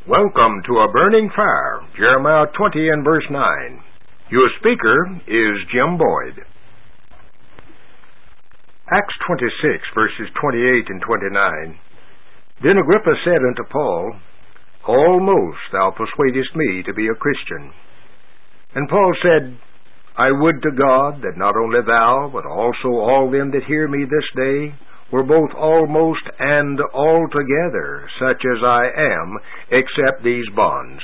Welcome to A Burning Fire, Jeremiah 20 and verse 9. Your speaker is Jim Boyd. Acts 26, verses 28 and 29. Then Agrippa said unto Paul, Almost thou persuadest me to be a Christian. And Paul said, I would to God that not only thou, but also all them that hear me this day, were both almost and altogether such as I am, except these bonds.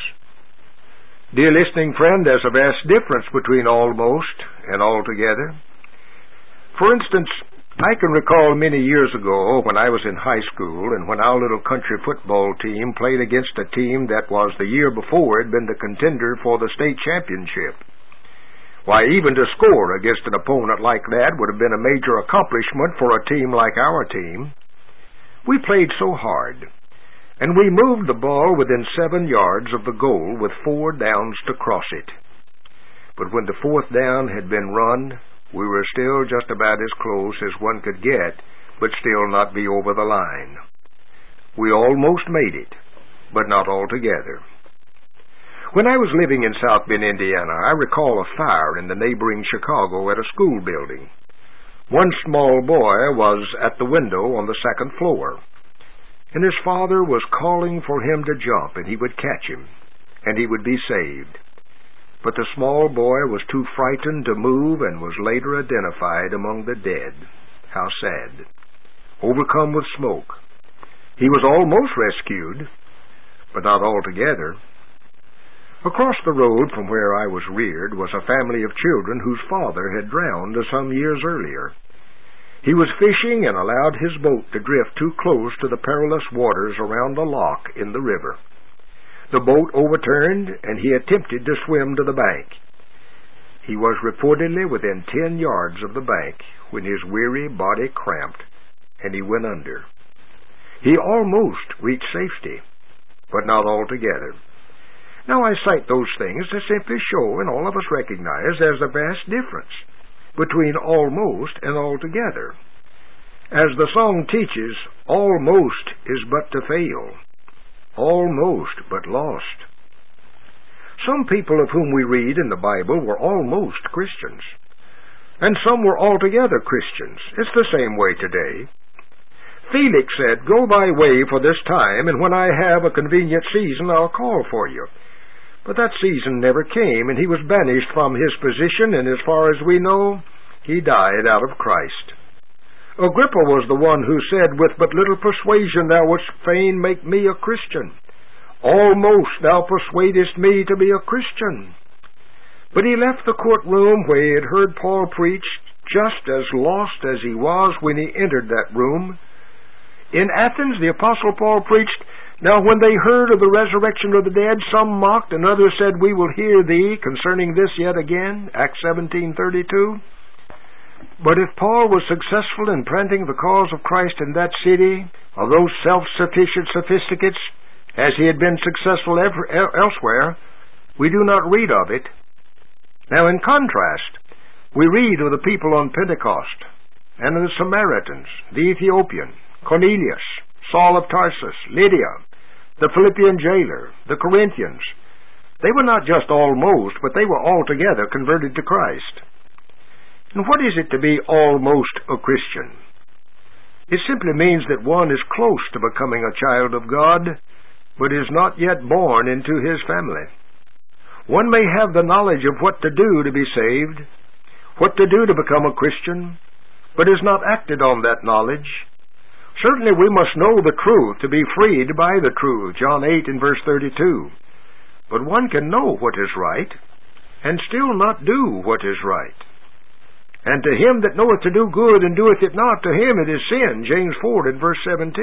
Dear listening friend, there's a vast difference between almost and altogether. For instance, I can recall many years ago when I was in high school and when our little country football team played against a team that was the year before had been the contender for the state championship. Why, even to score against an opponent like that would have been a major accomplishment for a team like our team. We played so hard, and we moved the ball within 7 yards of the goal with 4 downs to cross it. But when the 4th down had been run, we were still just about as close as one could get, but still not be over the line. We almost made it, but not altogether. When I was living in South Bend, Indiana, I recall a fire in the neighboring Chicago at a school building. One small boy was at the window on the 2nd floor, and his father was calling for him to jump, and he would catch him, and he would be saved. But the small boy was too frightened to move and was later identified among the dead. How sad. Overcome with smoke. He was almost rescued, but not altogether. Across the road from where I was reared was a family of children whose father had drowned some years earlier. He was fishing and allowed his boat to drift too close to the perilous waters around the lock in the river. The boat overturned, and he attempted to swim to the bank. He was reportedly within 10 yards of the bank when his weary body cramped, and he went under. He almost reached safety, but not altogether. Now I cite those things to simply show, and all of us recognize, there's a vast difference between almost and altogether. As the song teaches, almost is but to fail, almost but lost. Some people of whom we read in the Bible were almost Christians, and some were altogether Christians. It's the same way today. Felix said, Go thy way for this time, and when I have a convenient season, I'll call for you. But that season never came, and he was banished from his position, and as far as we know, he died out of Christ. Agrippa was the one who said, With but little persuasion thou wouldst fain make me a Christian. Almost thou persuadest me to be a Christian. But he left the courtroom where he had heard Paul preach, just as lost as he was when he entered that room. In Athens, the Apostle Paul preached, Now when they heard of the resurrection of the dead, some mocked, and others said, We will hear thee concerning this yet again. Acts 17:32. But if Paul was successful in planting the cause of Christ in that city, of those self-sufficient sophisticates, as he had been successful elsewhere, we do not read of it. Now in contrast, we read of the people on Pentecost, and of the Samaritans, the Ethiopian, Cornelius, Saul of Tarsus, Lydia, the Philippian jailer, the Corinthians. They were not just almost, but they were altogether converted to Christ. And what is it to be almost a Christian? It simply means that one is close to becoming a child of God, but is not yet born into His family. One may have the knowledge of what to do to be saved, what to do to become a Christian, but has not acted on that knowledge. Certainly we must know the truth to be freed by the truth, John 8 and verse 32. But one can know what is right, and still not do what is right. And to him that knoweth to do good and doeth it not, to him it is sin, James 4 and verse 17.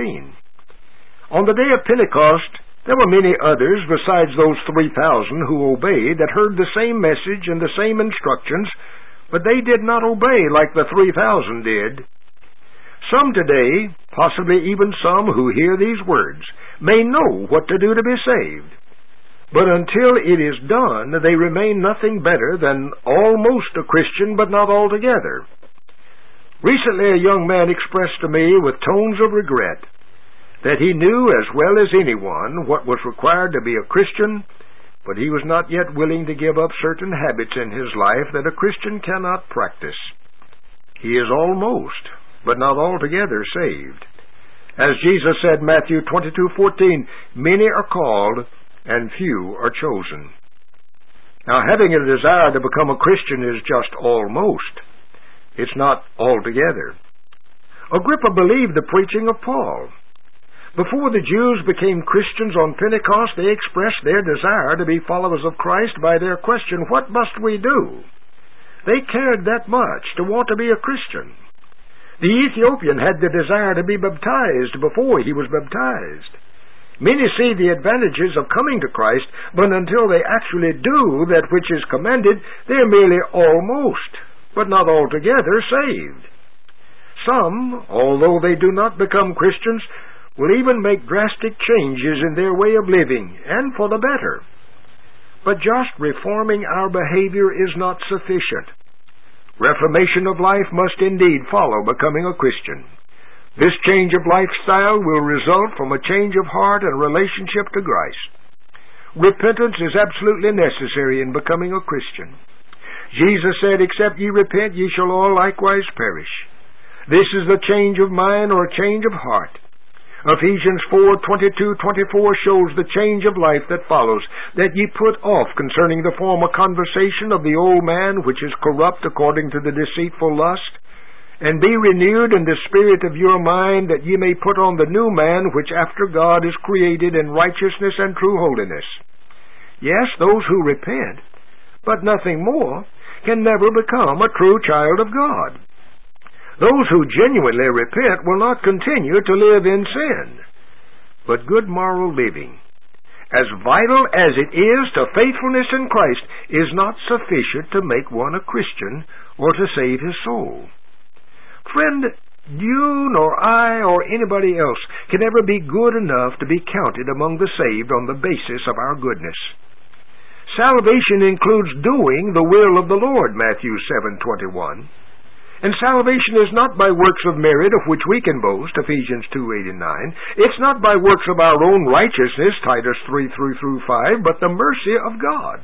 On the day of Pentecost, there were many others besides those 3,000 who obeyed, that heard the same message and the same instructions, but they did not obey like the 3,000 did. Some today, possibly even some who hear these words, may know what to do to be saved. But until it is done, they remain nothing better than almost a Christian, but not altogether. Recently a young man expressed to me with tones of regret that he knew as well as anyone what was required to be a Christian, but he was not yet willing to give up certain habits in his life that a Christian cannot practice. He is almost, but not altogether saved. As Jesus said in Matthew 22:14, many are called and few are chosen. Now, having a desire to become a Christian is just almost. It's not altogether. Agrippa believed the preaching of Paul. Before the Jews became Christians on Pentecost, they expressed their desire to be followers of Christ by their question, "What must we do?" They cared that much to want to be a Christian. The Ethiopian had the desire to be baptized before he was baptized. Many see the advantages of coming to Christ, but until they actually do that which is commanded, they are merely almost, but not altogether saved. Some, although they do not become Christians, will even make drastic changes in their way of living, and for the better. But just reforming our behavior is not sufficient. Reformation of life must indeed follow becoming a Christian. This change of lifestyle will result from a change of heart and relationship to Christ. Repentance is absolutely necessary in becoming a Christian. Jesus said, "Except ye repent, ye shall all likewise perish." This is the change of mind or change of heart. Ephesians 4:22-24 shows the change of life that follows, that ye put off concerning the former conversation of the old man, which is corrupt according to the deceitful lust, and be renewed in the spirit of your mind, that ye may put on the new man, which after God is created in righteousness and true holiness. Yes, those who repent, but nothing more, can never become a true child of God. Those who genuinely repent will not continue to live in sin. But good moral living, as vital as it is to faithfulness in Christ, is not sufficient to make one a Christian or to save his soul. Friend, you nor I or anybody else can ever be good enough to be counted among the saved on the basis of our goodness. Salvation includes doing the will of the Lord, Matthew 7:21. And salvation is not by works of merit of which we can boast, Ephesians 2:8-9. It's not by works of our own righteousness, Titus 3:3-5, but the mercy of God.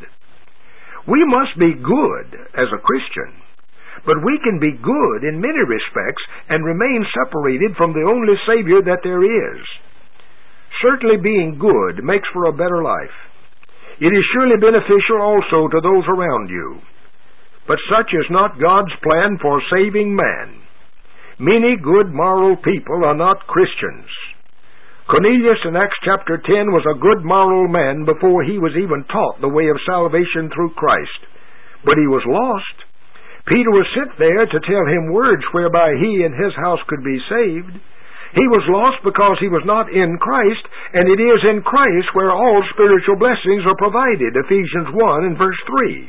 We must be good as a Christian, but we can be good in many respects and remain separated from the only Savior that there is. Certainly being good makes for a better life. It is surely beneficial also to those around you. But such is not God's plan for saving man. Many good moral people are not Christians. Cornelius in Acts chapter 10 was a good moral man before he was even taught the way of salvation through Christ. But he was lost. Peter was sent there to tell him words whereby he and his house could be saved. He was lost because he was not in Christ, and it is in Christ where all spiritual blessings are provided, Ephesians 1:3.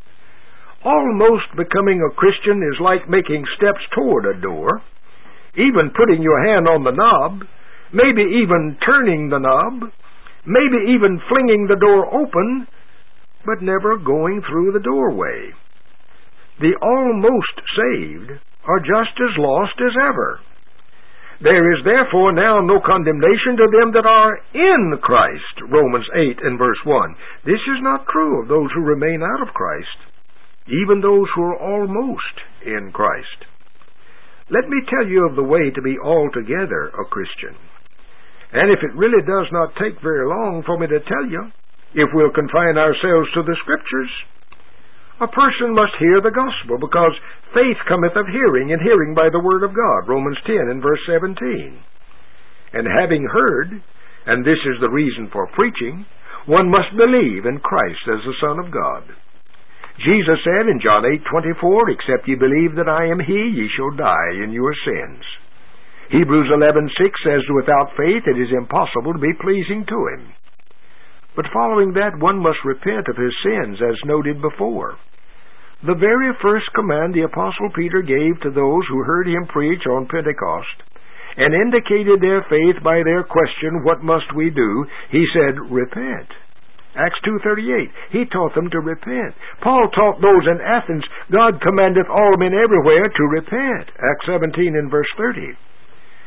Almost becoming a Christian is like making steps toward a door, even putting your hand on the knob, maybe even turning the knob, maybe even flinging the door open, but never going through the doorway. The almost saved are just as lost as ever. There is therefore now no condemnation to them that are in Christ, Romans 8:1. This is not true of those who remain out of Christ, even those who are almost in Christ. Let me tell you of the way to be altogether a Christian. And if it really does not take very long for me to tell you, if we'll confine ourselves to the Scriptures, a person must hear the gospel, because faith cometh of hearing, and hearing by the word of God, Romans 10:17. And having heard, and this is the reason for preaching, one must believe in Christ as the Son of God. Jesus said in John 8:24, "Except ye believe that I am He, ye shall die in your sins." Hebrews 11:6 says, "Without faith it is impossible to be pleasing to Him." But following that, one must repent of his sins, as noted before. The very first command the Apostle Peter gave to those who heard him preach on Pentecost, and indicated their faith by their question, "What must we do?" he said, "Repent." Acts 2:38, he taught them to repent. Paul taught those in Athens, "God commandeth all men everywhere to repent." Acts 17:30.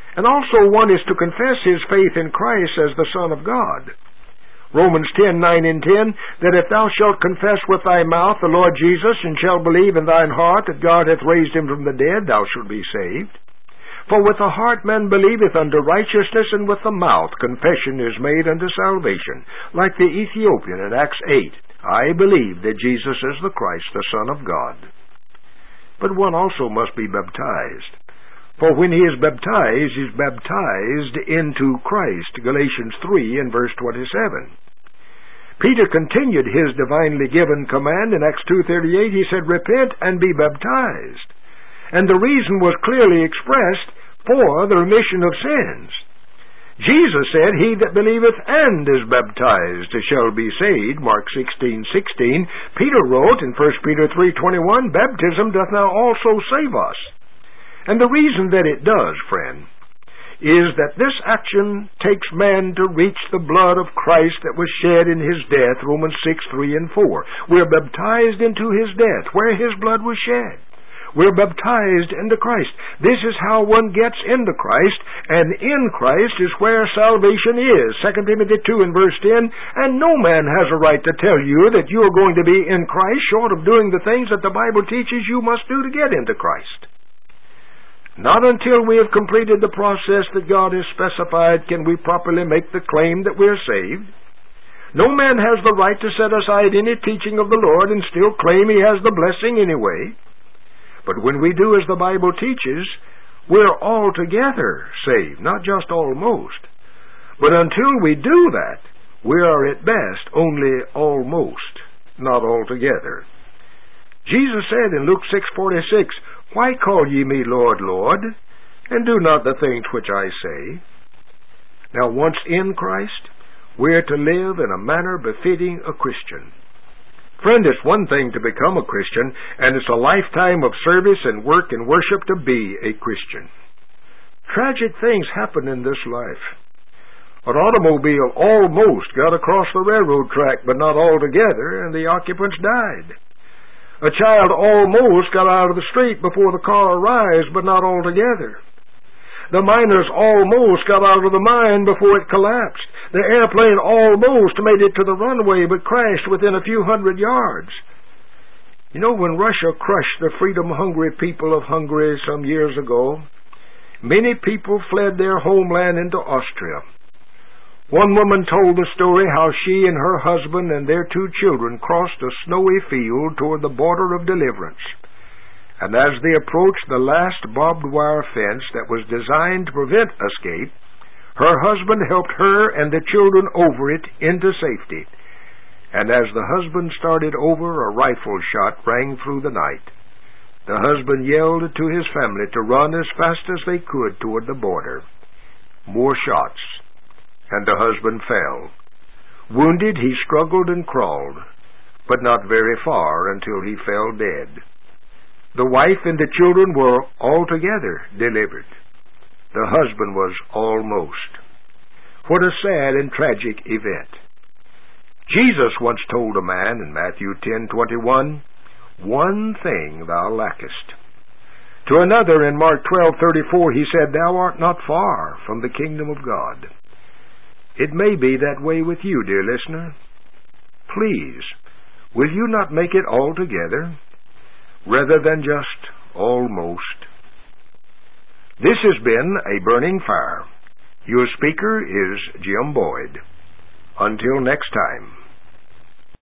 And also one is to confess his faith in Christ as the Son of God. Romans 10:9 and 10, that if thou shalt confess with thy mouth the Lord Jesus, and shalt believe in thine heart that God hath raised him from the dead, thou shalt be saved. For with the heart man believeth unto righteousness, and with the mouth confession is made unto salvation. Like the Ethiopian in Acts 8, I believe that Jesus is the Christ, the Son of God. But one also must be baptized. For when he is baptized, he is baptized into Christ. Galatians 3 and verse 27. Peter continued his divinely given command in Acts 2:38. He said, repent and be baptized. And the reason was clearly expressed for the remission of sins. Jesus said, he that believeth and is baptized shall be saved. Mark 16:16. Peter wrote in 1 Peter 3:21, baptism doth now also save us. And the reason that it does, friend, is that this action takes man to reach the blood of Christ that was shed in his death, Romans 6:3 and 4. We're baptized into his death, where his blood was shed. We're baptized into Christ. This is how one gets into Christ, and in Christ is where salvation is. 2 Timothy 2 and verse 10, and no man has a right to tell you that you are going to be in Christ short of doing the things that the Bible teaches you must do to get into Christ. Not until we have completed the process that God has specified can we properly make the claim that we're saved. No man has the right to set aside any teaching of the Lord and still claim he has the blessing anyway. But when we do as the Bible teaches, we're altogether saved, not just almost. But until we do that, we are at best only almost, not altogether. Jesus said in Luke 6:46, why call ye me Lord, Lord, and do not the things which I say? Now once in Christ, we're to live in a manner befitting a Christian. Friend, it's one thing to become a Christian, and it's a lifetime of service and work and worship to be a Christian. Tragic things happen in this life. An automobile almost got across the railroad track, but not altogether, and the occupants died. A child almost got out of the street before the car arrived, but not altogether. The miners almost got out of the mine before it collapsed. The airplane almost made it to the runway, but crashed within a few hundred yards. You know, when Russia crushed the freedom-hungry people of Hungary some years ago, many people fled their homeland into Austria. One woman told the story how she and her husband and their 2 children crossed a snowy field toward the border of deliverance. And as they approached the last barbed wire fence that was designed to prevent escape, her husband helped her and the children over it into safety. And as the husband started over, a rifle shot rang through the night. The husband yelled to his family to run as fast as they could toward the border. More shots, and the husband fell. Wounded, he struggled and crawled, but not very far until he fell dead. The wife and the children were altogether delivered. The husband was almost. What a sad and tragic event. Jesus once told a man in Matthew 10:21, one thing thou lackest. To another in Mark 12:34 he said, thou art not far from the kingdom of God. It may be that way with you, dear listener. Please, will you not make it altogether, rather than just almost? This has been A Burning Fire. Your speaker is Jim Boyd. Until next time.